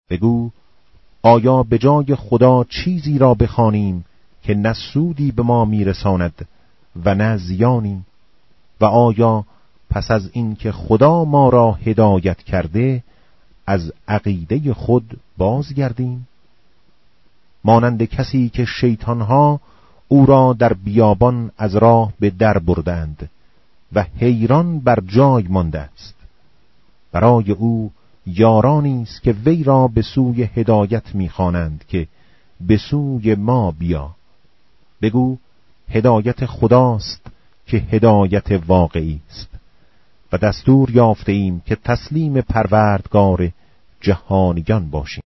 بگو آیا به جای خدا چیزی را بخوانیم که نه سودی به ما میرساند و نه زیانی؟ و آیا پس از این که خدا ما را هدایت کرده از عقیده خود بازگردیم؟ مانند کسی که شیطانها او را در بیابان از راه به در بردند و حیران بر جای مانده است. برای او یارانی است که وی را به سوی هدایت می‌خوانند که به سوی ما بیا. بگو هدایت خداست که هدایت واقعی است و دستور یافته ایم که تسلیم پروردگار جهانیان باشیم.